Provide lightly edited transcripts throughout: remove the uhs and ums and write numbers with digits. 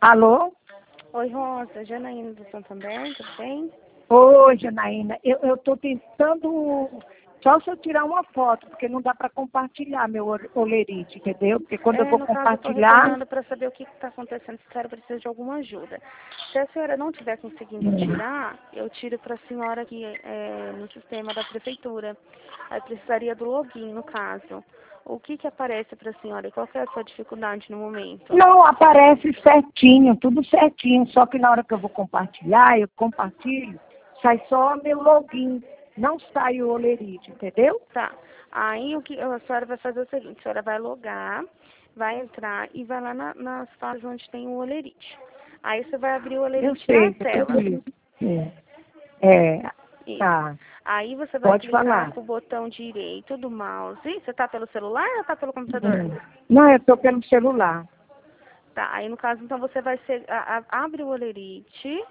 Alô? Oi, Rosa, Janaína do Santander, tudo bem? Oi, Janaína. Eu estou tentando, só se eu tirar uma foto, porque não dá para compartilhar meu olerite, entendeu? Porque quando eu vou No caso, eu estou compartilhar... retornando para saber o que está acontecendo, se a senhora precisa de alguma ajuda. Se a senhora não estiver conseguindo tirar, eu tiro para a senhora aqui no sistema da prefeitura. Aí precisaria do login, no caso. O que aparece para a senhora? Qual que é a sua dificuldade no momento? Não, aparece certinho, tudo certinho, só que na hora que eu vou compartilhar, eu compartilho, sai só meu login, não sai o olerite, entendeu? Tá. Aí o que a senhora vai fazer é o seguinte, a senhora vai logar, vai entrar e vai lá nas fases onde tem o olerite. Aí você vai abrir o Eu olerite sei, na tela. tudo isso. É, Isso. tá. Aí você vai Pode clicar falar. com o botão direito do mouse. Você está pelo celular ou está pelo computador? Não, eu estou pelo celular. Tá. Aí no caso, então você vai abre o olerite.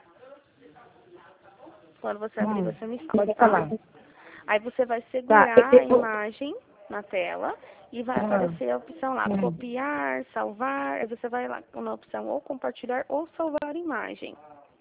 Quando você abrir, você me fala. Pode falar. Aí você vai Tá. segurar a imagem na tela e vai aparecer a opção lá, copiar, salvar. Aí você vai lá na opção ou compartilhar ou salvar imagem.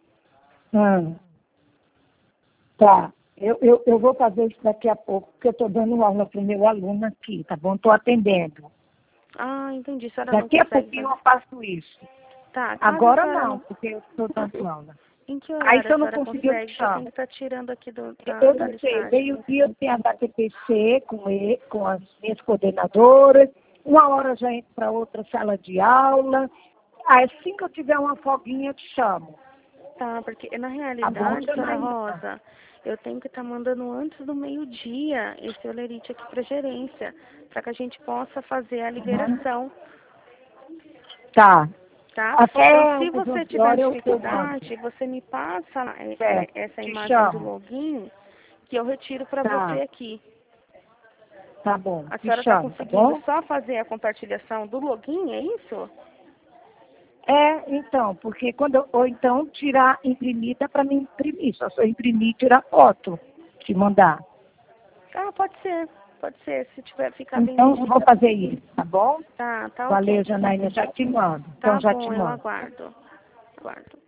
Tá. Eu vou fazer isso daqui a pouco, porque eu estou dando aula para o meu aluno aqui, tá bom? Estou atendendo. Ah, entendi. A senhora não Daqui a consegue pouquinho fazer. eu faço isso. Tá, caso a Agora senhora não, porque eu estou dando aula. Em que Aí horário se a eu não senhora conseguir, eu consegue? te Que eu tenho chamo. que estar tirando aqui Eu da não sei, listagem. meio-dia eu tenho HTPC com as minhas coordenadoras, uma hora eu já entro para outra sala de aula. Assim que eu tiver uma folguinha, eu te chamo. Tá, porque na Tá bom, realidade, senhora Janaína? Rosa, eu tenho que estar mandando antes do meio-dia esse olerite aqui para gerência, para que a gente possa fazer a liberação, Tá. tá? Então, Até se umas você 11 tiver horas eu mando. dificuldade, você me passa Certo, essa te imagem do chamo. login que eu retiro para Tá, você aqui. tá bom, A te senhora está chamo, tá conseguindo bom? só fazer a compartilhação do login, é isso? Então, porque ou então tirar, imprimir, dá para mim imprimir, só se eu imprimir e tirar foto, te mandar. Ah, pode ser. Pode ser. Se tiver ficar bem Então, eu vou nítida. fazer isso, tá bom? Tá Valeu, ok. Janaína, já te mando. Tá Então, já bom, te eu mando. aguardo. Aguardo.